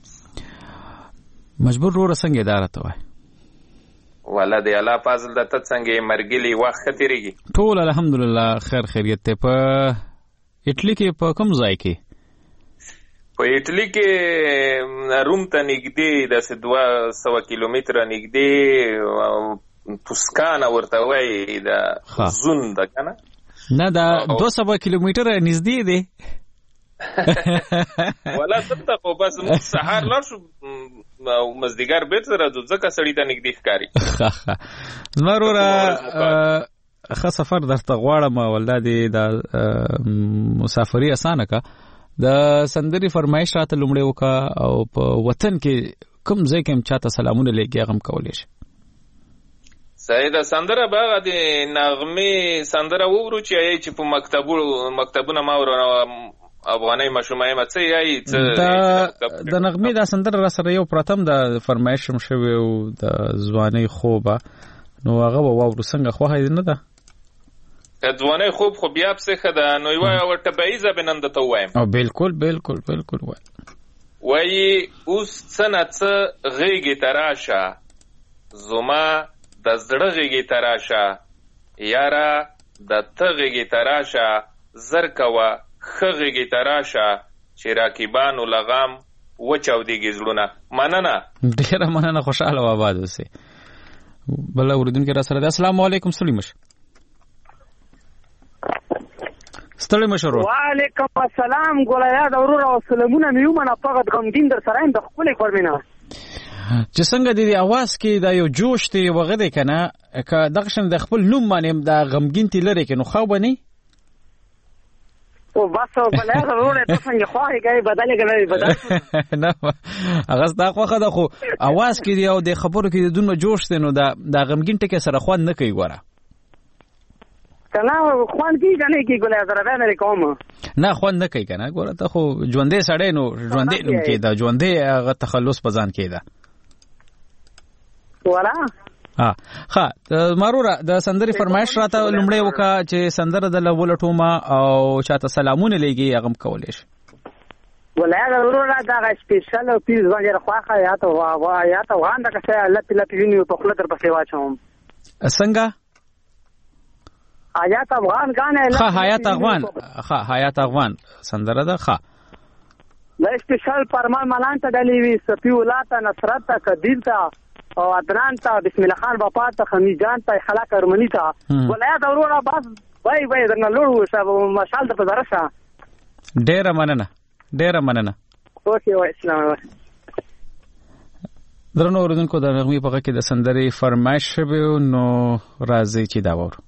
مجبور رو څنګه اداره ته وای ولادي الله فضل د ته څنګه مرګلي وخت تیریږي ټول الحمدلله خیر خیریت ته په اټلی کې په کوم ځای کې په اټلی کې روم ته نږدې د 200 کیلومتره نږدې توسکانا ورته وایي د زون ده کنه نه دا 200 کیلومتره نږدې دی ولا ته خو بس سحر لار شو مزدګار بیت سره ځکه سړی ته نږدې ښکاری زمرورا ښه سفر درته غواړم ولادي د مسافری اسانه کا د سندري فرمایش راته لومړی وکا او په وطن کې کوم ځای کې چاته سلامونه لګي هغه کولای شي. صحیح ده. سندره باغ د نغمې سندره وورو چې په مکتبونه ما ورو افغاني مشومای مڅ یای د نغمې دا سندره را سره یو پرتم د فرمایش شوی او د ځواني خوبه نو هغه وورو څنګه خوخه نه ده ځواني خوب خو بیا څه ده نو یو ورته بایزه بنند ته وایم. او بالکل وای اوس څنګه غیږی تراشه زما د زړه غیږی تراشه یاره د تغیږی تراشه زر کوا خغیږی تراشه چې راکیبانو لغام وچاودیږي زړونه. مننه ډیره مننه خوشاله و آباد اوسئ. بل اوریدونکو را سره ده. السلام علیکم ستړي مشر. وعلیکم السلام ګولیا د ورور او سلامونه میومنه فقط غمګین در سره د خپل کورمنه چې څنګه د اواز کې دا یو جوش دی وغه کنه که دغشن د خپل نوم باندې د غمګین تی لري کنه خو بني او بس ګولیا د ورور ته څنګه خوای گئی بدلې بدل نه هغه دا خوخه ده خو اواز کې دی او د خبرو کې د دونه جوش دی نو د غمګین ټکي سره خوان نه کوي ګوره کنه خوان کی کنه کی ګولیا سره باندې کوم نه خوان نه کوي کنه ګوره ته خو ژوندې سړی نو ژوندې نوم کې دا ژوندې هغه تخلص پزان کې ده ولا ها مارورا د سندري فرمایش راته لمړی وکا چې سندره د لولټوما او چاته سلامونه لګي هغه کولې شي. ولا ضرورت دا سپیشل او پیز باندې راخه یا ته وان دا څه لپی ویني په خپل در پسې واچوم څنګه حیات افغان غانه حیات افغان سندره ده ښه دا سپیشل پرمان ملان ته دلی وی سپی ولاته نصرت ته قدیر ته او عدنان ته بسم الله خان بابا ته خمی جان ته خلاق ارمنی ته ولیا ضروره بس وای درنه لوړو شب مشال ته درشه. ډیره مننه اوکې وای اسلام درنو اوریدونکو د نغمې په کې د سندري فرمایش شوی نو راځي چې دا وره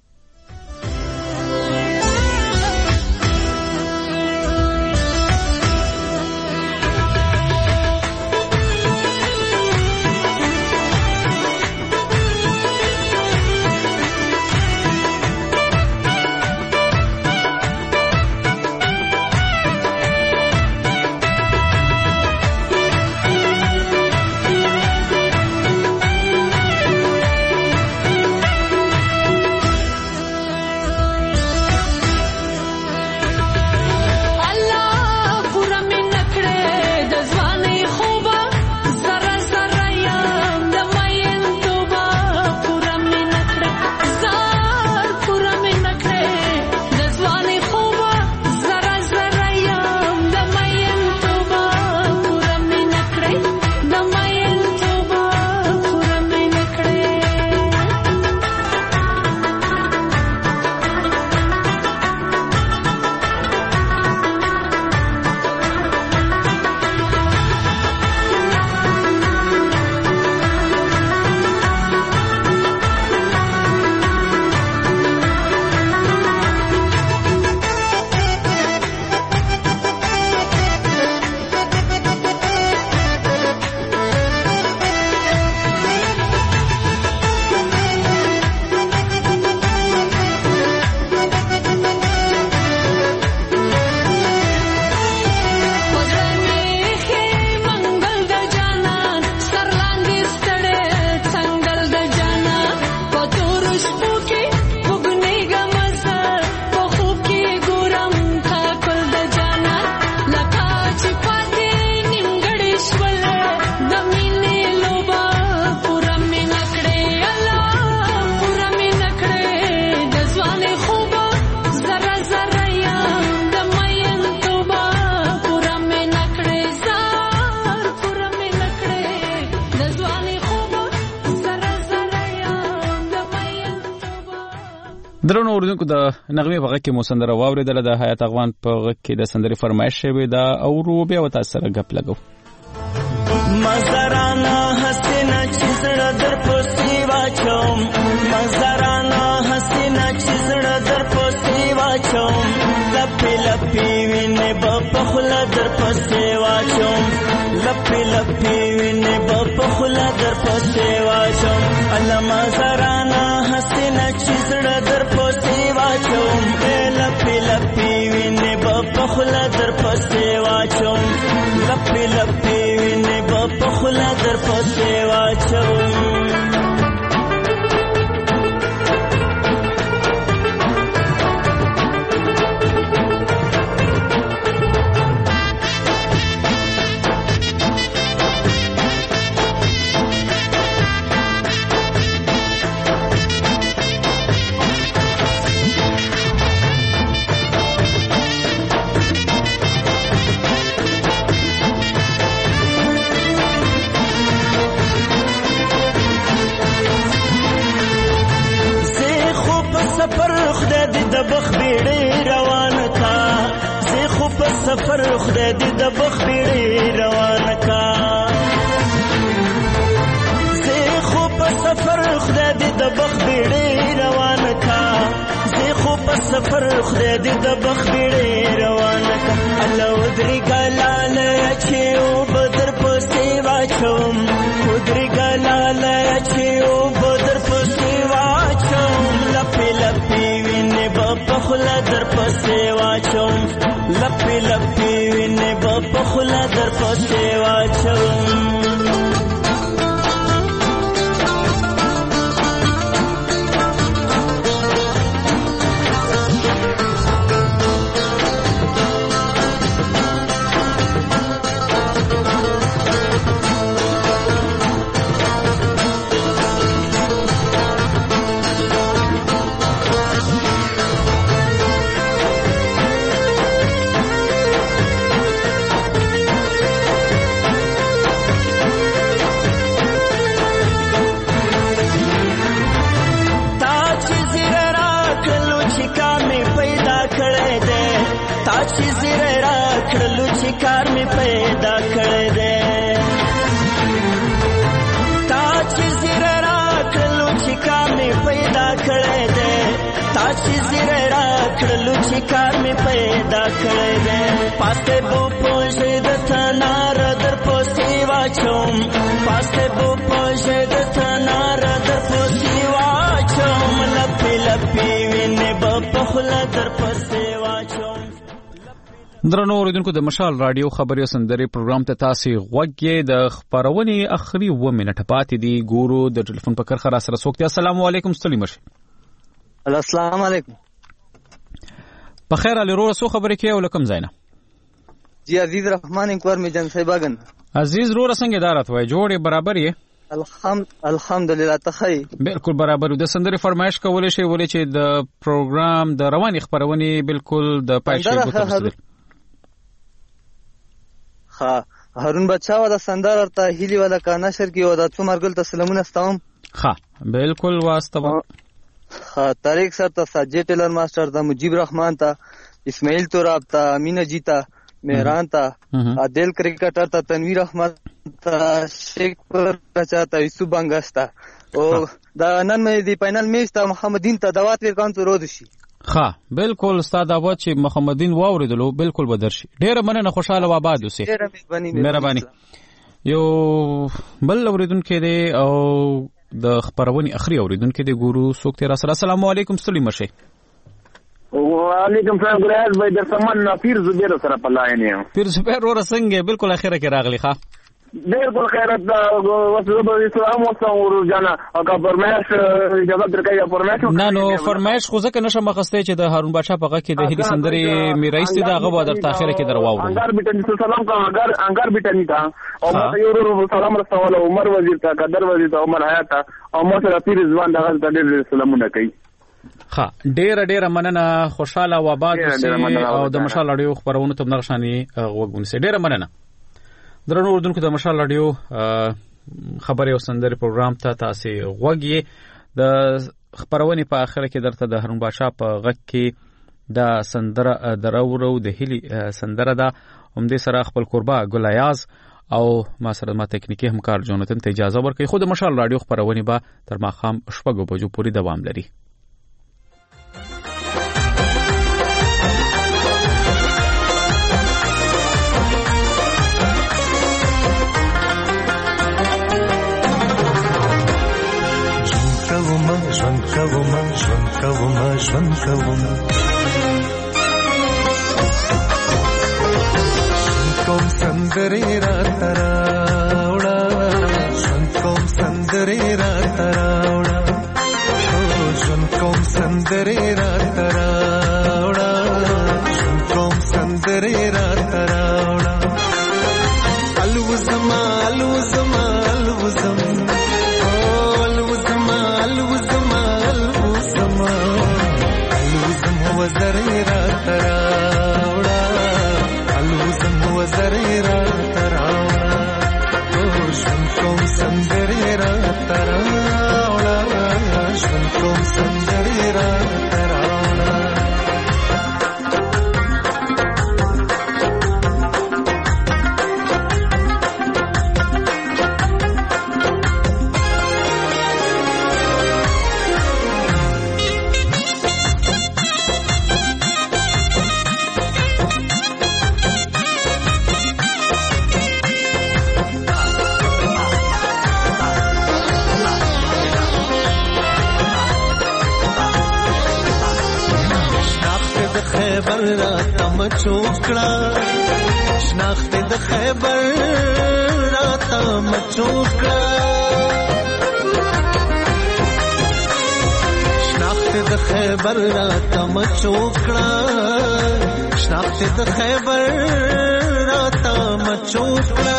درنو اوریدونکو د نغمې په غږ کې مو سندره واورېدله د حیات افغان په غږ کې د سندرې فرمایش شوی دا او بیا و تاسو سره غپ لګو مزرانا حسینا چې زړه در پسې واچوم مزرانا حسینا چې زړه در پسې واچوم لپی لپی وینې به په خوله در پسې واچوم لپې لپې وینې به په خوله در پسې واچوم علامه زرانه حسینه چې زړه در پسې واچوم لپې لپې وینې به په خوله در پسې واچوم لپې لپې وینې به په خوله در پسې واچوم سفر خدای دې د بخ بیړې روانه کا زه خو په سفر خدای دې د بخ بیړې روانه کا زه خو په سفر خدای دې د بخ بیړې روانه کا الله ودري ګلاله چې او بدر پسې واچوم ودري ګلاله چې او بدر پسې واچوم لپې لپې وینې په خوله در پسې واچوم لپې لپې وینې به په خوله در پسې واچوم کار می پیدا کړی دی تا چې زیره راکړلو چې کار می پیدا کړی دی تا چې زیره راکړلو چې کار می پیدا کړی دی پاسته بو پوښې د تنار در پسې واچوم پاسته بو پوښې د تنار در پسې واچوم لپې لپې وینې به په خوله در پسې واچوم درنو اوریدونکو د مشال رادیو خبري سندري پروګرام ته تاسو غوږی د خبرونې اخري 2 منټه پاتې دي ګورو د ټلیفون په کرخه را سره سوکته السلام علیکم ستړي مشه السلام علیکم په خیر علي رو سو خبرې کې ولکم زینا جی عزیز رحمان انکوار می جان صاحبګن عزیز رو څنګه ادارت وای جوړې برابر یې الحمدلله تخی بالکل برابر د سندري فرمایش کولې شي ولې چې د پروګرام د رواني خبرونې بالکل د پایښت بوتل ها هارون بچا و د سندر ارته هیلی ولا کا نشر کی و د څومرګل تسلیمونه استوم ها بالکل واسطه ها طریق سر ته ساجد ټیلر ماستر ته مجيب رحمان ته اسماعیل توراب ته امین جیتا مهران ته عادل کرکټر ته تنویر احمد ته شیخ پر چاته یوسف بنگستا او دا نن مې دی فائنل میچ ته محمدین ته دعوت ورکوم ته رود شي ها بالکل استاد اوا چې محمدین واوریدلو بالکل بدر شي ډیره مننه خوشاله و آباد اوسه مهرباني یو بل اوریدونکو دی او د خبرونې اخري اوریدونکو دی ګورو سوکته را سره السلام علیکم ستړي مشه وعلیکم السلام ګرایز بھائی در سامان پیر زبیر سره پلاین یم پیر زبیر ور څنګه بالکل اخره کې راغلی ښا بالکل خیرت وسلو اسلام او جانا او فرمایش اجازه درکې فرمایش نه فرمایش خو ځکه نشه مخسته چې د هارون بادشاہ په غږ کې د هلي سندري میراث دي دغه و در تاخيره کې درواو انګار بیٹنی سلام کا انګار بیٹنی تا او ما یو سلام رسول عمر وزیر تا قدر وزیر تا عمر حیات او ما سره پیر ځوان دغه ډېر سلامونه کوي ها ډېر مننه خوشاله و آباد او د مشال اړیو خبرونه ته نغښاني وګونسه ډېر مننه درنو اردوونکو د مشال اړیو خبري او سندري پروګرام ته تاسو غوږی د خبرونه په اخر کې درته د هارون بادشاہ په غږ کې د سندره درورو د هلي سندره دا هم د سره خپل قربا ګلیاز او ما سره ما تکنیکی همکار جونتن ته اجازه ورکړي خو د مشال رادیو خبرونه به تر ماخام شپږو بجو پورې دوام لري ژوند کوم کوم سندرې راته راوړه ژوند کوم سندرې راته راوړه ژوند کوم سندرې راته راوړه ژوند کوم سندرې راته راوړه الوزم الوزم الوزم الوزم الوزم الوزم الوزم وزرې راته راوړه الوزم وزرې راته راوړه ژوند کوم سندرې راته راوړه ژوند کوم سندرې راته راوړه خیبر راته مچوکړه شناخت د خیبر راته مچوکړه شناخت د خیبر راته مچوکړه شناخت د خیبر راته مچوکړه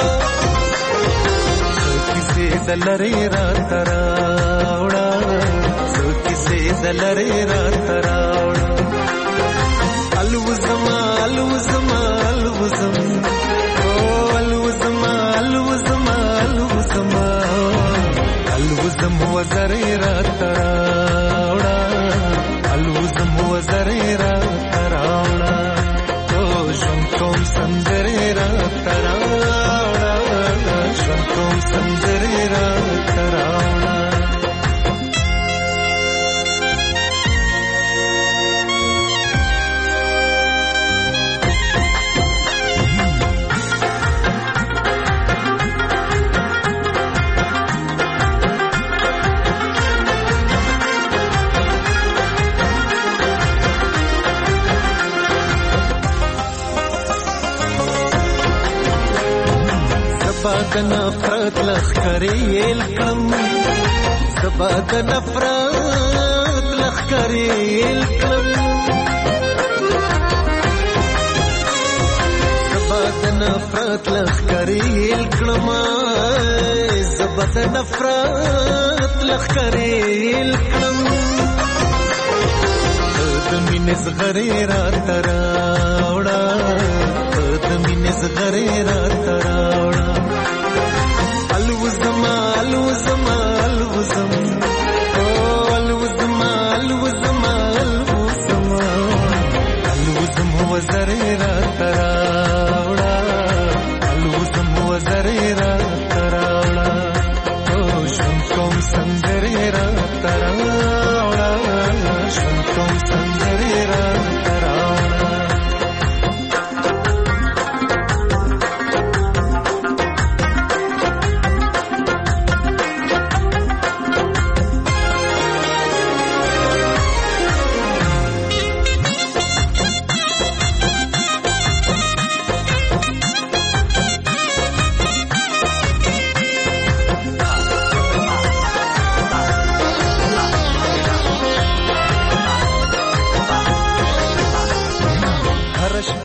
کیسې د لری راته راوړه کیسې د لری راته راوړه الوزم الوزم الوزم الوزم الوزم الوزم الوزم وزرې راته راوړه الوزم وزرې راته راوړه ژوند کوم سندرې راته راوړه ژوند کوم سندرې راته راوړه زبا د نفرت لخکرې الکم زبا د نفرت لخکرې الکم زبا د نفرت لخکرې الکم زبا د نفرت لخکرې الکم د مینې زغرې راته راوړه د مینې زغرې راته راوړه الوزم الوزم الوزم الوزم الوزم الوزم الوزم وزرې راته